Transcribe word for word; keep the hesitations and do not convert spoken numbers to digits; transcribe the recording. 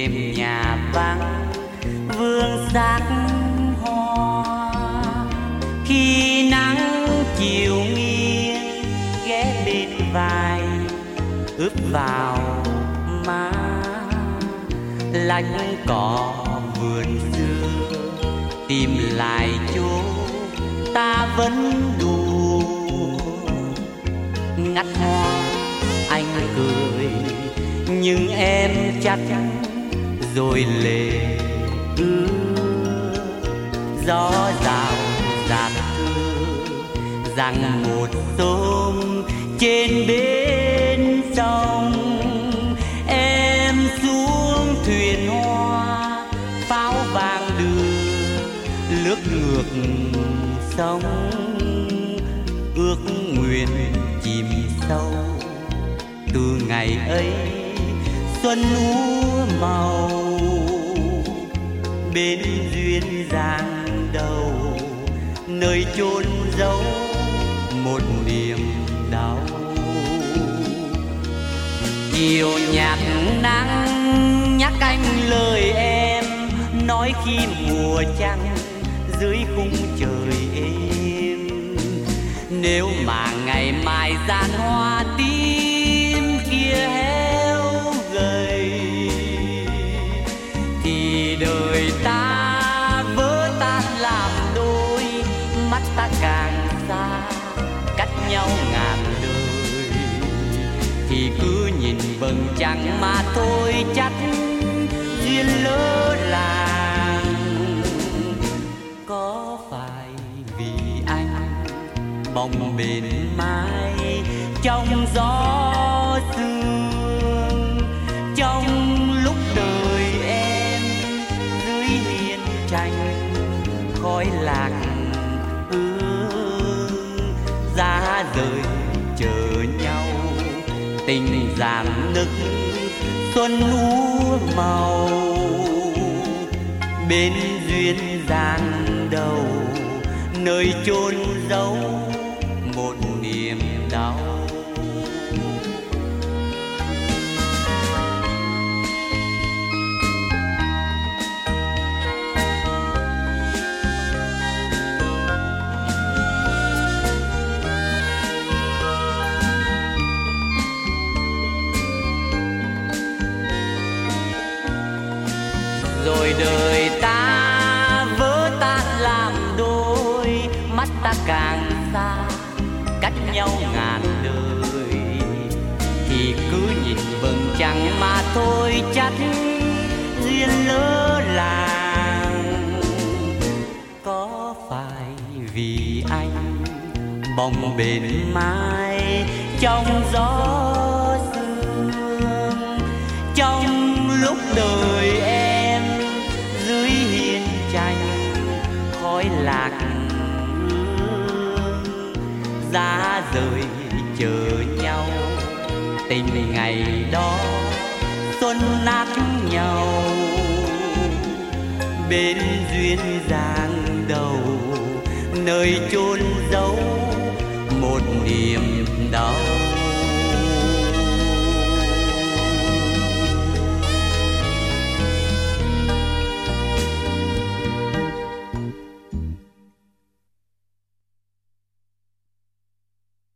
đêm nhà vắng vương sắc hoa. Khi nắng chiều nghiêng ghé bên vai ướp vào má, lạnh cỏ vườn xưa tìm lại chỗ ta vẫn đùa. Ngắt hoa anh cười nhưng em chắc rồi lệ ướt. Gió rào rạt thưa rằng một hôm trên bến sông em xuống thuyền hoa, pháo vàng đưa lướt ngược sông. Ước nguyện chìm sâu từ ngày ấy xuân úa màu, bên duyên dáng đầu nơi chôn giấu một niềm đau. Chiều nhạt nắng nhắc anh lời em, nói khi mùa trăng dưới khung trời êm. Nếu mà ngày mai gian hoa tím kia héo gầy thì đời ta vỡ tan làm đôi, mắt ta càng xa cách nhau ngàn đời. Thì cứ nhìn vầng trăng mà thôi, chắc duyên lỡ làng. Có phải vì anh bồng bềnh mãi trong gió sương, trong lúc đời em dưới hiên tranh khói lạc hương. Giá rời chờ nhau tình giản nức xuân úa màu, bên duyên dáng đầu nơi chôn giấu một niềm đau. Rồi đời ta vỡ tan làm đôi, mắt ta càng xa cách nhau ngàn đời. Thì cứ nhìn vầng trăng mà thôi, chắc duyên lỡ làng. Có phải vì anh bồng bềnh mãi trong gió sương, trong lúc đời em dưới hiên tranh khói lạc hương. Giá rời chờ nhau tình ngày đó xuân nát nhau, bên duyên dáng đầu nơi chôn giấu